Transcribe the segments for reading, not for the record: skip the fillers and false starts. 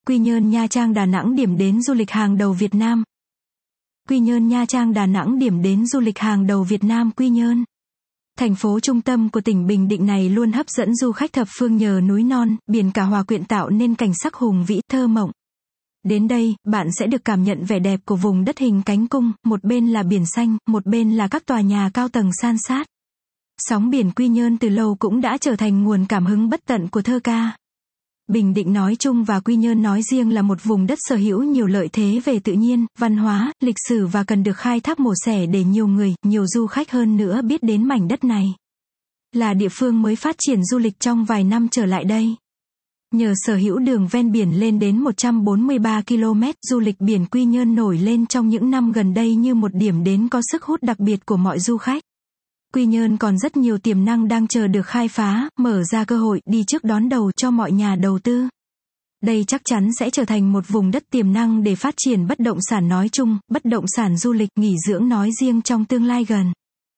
Quy Nhơn Nha Trang Đà Nẵng điểm đến du lịch hàng đầu Việt Nam. Quy Nhơn Nha Trang Đà Nẵng điểm đến du lịch hàng đầu Việt Nam. Quy Nhơn, thành phố trung tâm của tỉnh Bình Định này luôn hấp dẫn du khách thập phương nhờ núi non, biển cả hòa quyện tạo nên cảnh sắc hùng vĩ thơ mộng. Đến đây, bạn sẽ được cảm nhận vẻ đẹp của vùng đất hình cánh cung, một bên là biển xanh, một bên là các tòa nhà cao tầng san sát. Sóng biển Quy Nhơn từ lâu cũng đã trở thành nguồn cảm hứng bất tận của thơ ca. Bình Định nói chung và Quy Nhơn nói riêng là một vùng đất sở hữu nhiều lợi thế về tự nhiên, văn hóa, lịch sử và cần được khai thác mổ xẻ để nhiều người, nhiều du khách hơn nữa biết đến mảnh đất này. Là địa phương mới phát triển du lịch trong vài năm trở lại đây. Nhờ sở hữu đường ven biển lên đến 143 km, du lịch biển Quy Nhơn nổi lên trong những năm gần đây như một điểm đến có sức hút đặc biệt của mọi du khách. Quy Nhơn còn rất nhiều tiềm năng đang chờ được khai phá, mở ra cơ hội đi trước đón đầu cho mọi nhà đầu tư. Đây chắc chắn sẽ trở thành một vùng đất tiềm năng để phát triển bất động sản nói chung, bất động sản du lịch nghỉ dưỡng nói riêng trong tương lai gần.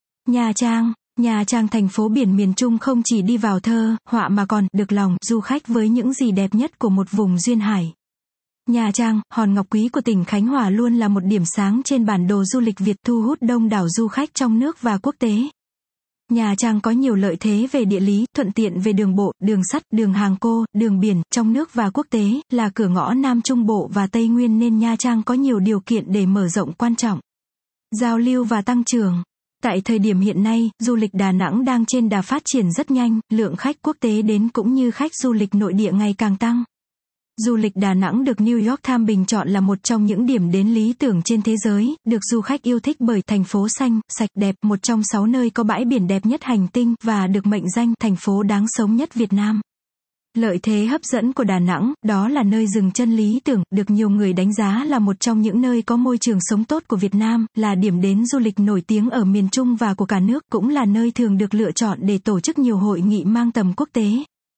Nha Trang thành phố biển miền Trung không chỉ đi vào thơ, họa mà còn được lòng du khách với những gì đẹp nhất của một vùng duyên hải. Nha Trang, hòn ngọc quý của tỉnh Khánh Hòa luôn là một điểm sáng trên bản đồ du lịch Việt thu hút đông đảo du khách trong nước và quốc tế. Nha Trang có nhiều lợi thế về địa lý, thuận tiện về đường bộ, đường sắt, đường hàng cô, đường biển, trong nước và quốc tế, là cửa ngõ Nam Trung Bộ và Tây Nguyên nên Nha Trang có nhiều điều kiện để mở rộng quan trọng, giao lưu và tăng trưởng. Tại thời điểm hiện nay, du lịch Đà Nẵng đang trên đà phát triển rất nhanh, lượng khách quốc tế đến cũng như khách du lịch nội địa ngày càng tăng. Du lịch Đà Nẵng được New York Times bình chọn là một trong những điểm đến lý tưởng trên thế giới, được du khách yêu thích bởi thành phố xanh, sạch đẹp, một trong 6 nơi có bãi biển đẹp nhất hành tinh và được mệnh danh thành phố đáng sống nhất Việt Nam. Lợi thế hấp dẫn của Đà Nẵng, đó là nơi dừng chân lý tưởng, được nhiều người đánh giá là một trong những nơi có môi trường sống tốt của Việt Nam, là điểm đến du lịch nổi tiếng ở miền Trung và của cả nước, cũng là nơi thường được lựa chọn để tổ chức nhiều hội nghị mang tầm quốc tế.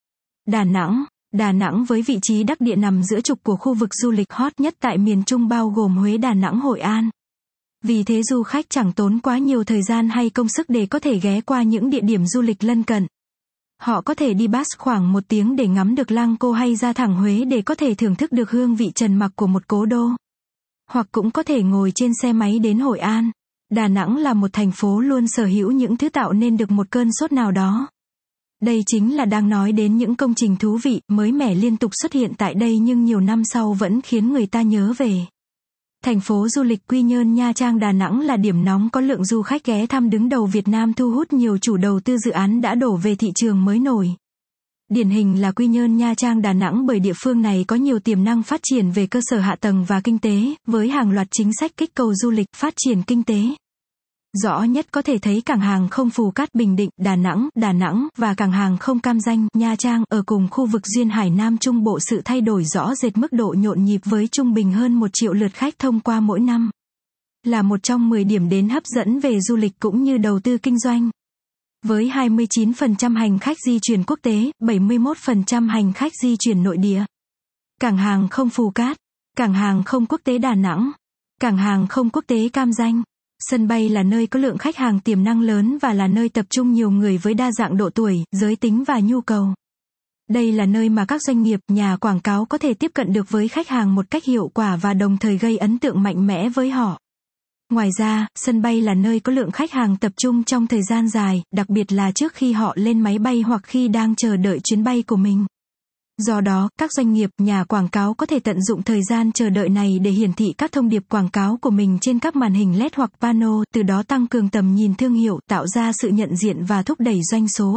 Đà Nẵng với vị trí đắc địa nằm giữa trục của khu vực du lịch hot nhất tại miền Trung bao gồm Huế, Đà Nẵng, Hội An. Vì thế du khách chẳng tốn quá nhiều thời gian hay công sức để có thể ghé qua những địa điểm du lịch lân cận. Họ có thể đi bus khoảng 1 tiếng để ngắm được Lăng Cô hay ra thẳng Huế để có thể thưởng thức được hương vị trần mặc của một cố đô. Hoặc cũng có thể ngồi trên xe máy đến Hội An. Đà Nẵng là một thành phố luôn sở hữu những thứ tạo nên được một cơn sốt nào đó. Đây chính là đang nói đến những công trình thú vị, mới mẻ liên tục xuất hiện tại đây nhưng nhiều năm sau vẫn khiến người ta nhớ về. Thành phố du lịch Quy Nhơn Nha Trang Đà Nẵng là điểm nóng có lượng du khách ghé thăm đứng đầu Việt Nam, thu hút nhiều chủ đầu tư dự án đã đổ về thị trường mới nổi. Điển hình là Quy Nhơn Nha Trang Đà Nẵng bởi địa phương này có nhiều tiềm năng phát triển về cơ sở hạ tầng và kinh tế, với hàng loạt chính sách kích cầu du lịch, phát triển kinh tế. Rõ nhất có thể thấy cảng hàng không Phù Cát Bình Định, Đà Nẵng và cảng hàng không Cam Ranh, Nha Trang ở cùng khu vực duyên hải Nam Trung Bộ, sự thay đổi rõ rệt mức độ nhộn nhịp với trung bình hơn 1 triệu lượt khách thông qua mỗi năm. Là một trong 10 điểm đến hấp dẫn về du lịch cũng như đầu tư kinh doanh. Với 29% hành khách di chuyển quốc tế, 71% hành khách di chuyển nội địa. Cảng hàng không Phù Cát, cảng hàng không quốc tế Đà Nẵng, cảng hàng không quốc tế Cam Ranh. Sân bay là nơi có lượng khách hàng tiềm năng lớn và là nơi tập trung nhiều người với đa dạng độ tuổi, giới tính và nhu cầu. Đây là nơi mà các doanh nghiệp, nhà quảng cáo có thể tiếp cận được với khách hàng một cách hiệu quả và đồng thời gây ấn tượng mạnh mẽ với họ. Ngoài ra, sân bay là nơi có lượng khách hàng tập trung trong thời gian dài, đặc biệt là trước khi họ lên máy bay hoặc khi đang chờ đợi chuyến bay của mình. Do đó, các doanh nghiệp, nhà quảng cáo có thể tận dụng thời gian chờ đợi này để hiển thị các thông điệp quảng cáo của mình trên các màn hình LED hoặc pano, từ đó tăng cường tầm nhìn thương hiệu, tạo ra sự nhận diện và thúc đẩy doanh số.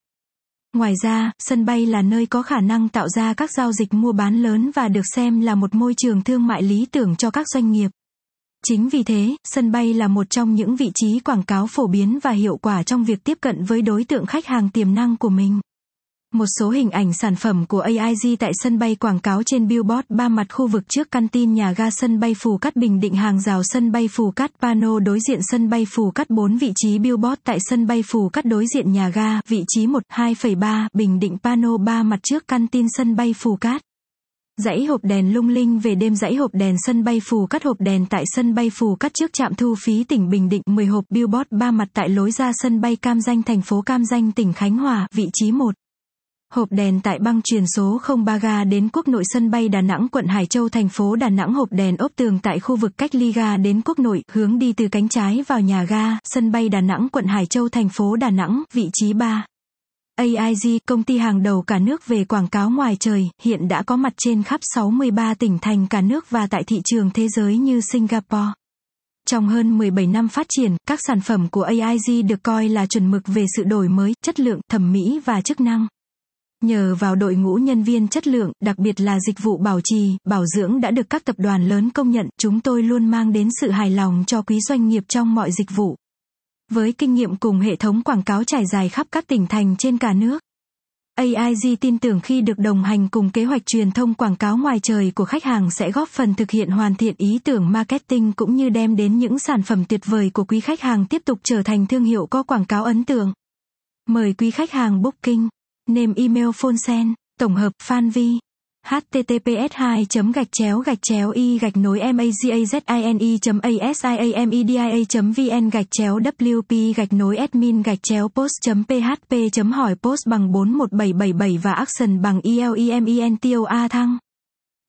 Ngoài ra, sân bay là nơi có khả năng tạo ra các giao dịch mua bán lớn và được xem là một môi trường thương mại lý tưởng cho các doanh nghiệp. Chính vì thế, sân bay là một trong những vị trí quảng cáo phổ biến và hiệu quả trong việc tiếp cận với đối tượng khách hàng tiềm năng của mình. Một số hình ảnh sản phẩm của AIG tại sân bay quảng cáo trên billboard 3 mặt: khu vực trước căn tin nhà ga sân bay Phù Cát Bình Định, hàng rào sân bay Phù Cát, pano đối diện sân bay Phù Cát. 4 vị trí billboard tại sân bay Phù Cát đối diện nhà ga, vị trí 1, 2,3 Bình Định, pano 3 mặt trước căn tin sân bay Phù Cát. Dãy hộp đèn lung linh về đêm, dãy hộp đèn sân bay Phù Cát, hộp đèn tại sân bay Phù Cát trước trạm thu phí tỉnh Bình Định. 10 hộp billboard 3 mặt tại lối ra sân bay Cam Ranh, thành phố Cam Ranh, tỉnh Khánh Hòa, vị trí 1. Hộp đèn tại băng truyền số 03 ga đến quốc nội sân bay Đà Nẵng quận Hải Châu thành phố Đà Nẵng. Hộp đèn ốp tường tại khu vực cách ly ga đến quốc nội, hướng đi từ cánh trái vào nhà ga, sân bay Đà Nẵng quận Hải Châu thành phố Đà Nẵng, vị trí 3. AIG, công ty hàng đầu cả nước về quảng cáo ngoài trời, hiện đã có mặt trên khắp 63 tỉnh thành cả nước và tại thị trường thế giới như Singapore. Trong hơn 17 năm phát triển, các sản phẩm của AIG được coi là chuẩn mực về sự đổi mới, chất lượng, thẩm mỹ và chức năng. Nhờ vào đội ngũ nhân viên chất lượng, đặc biệt là dịch vụ bảo trì, bảo dưỡng đã được các tập đoàn lớn công nhận, chúng tôi luôn mang đến sự hài lòng cho quý doanh nghiệp trong mọi dịch vụ. Với kinh nghiệm cùng hệ thống quảng cáo trải dài khắp các tỉnh thành trên cả nước, AIG tin tưởng khi được đồng hành cùng kế hoạch truyền thông quảng cáo ngoài trời của khách hàng sẽ góp phần thực hiện hoàn thiện ý tưởng marketing cũng như đem đến những sản phẩm tuyệt vời của quý khách hàng tiếp tục trở thành thương hiệu có quảng cáo ấn tượng. Mời quý khách hàng booking. Name, email, phone send, tổng hợp, fanvi. https://magazine.asiamedia.vn/wp-admin-post.php hỏi post bằng 41777 và action bằng ELEMENTOA thăng.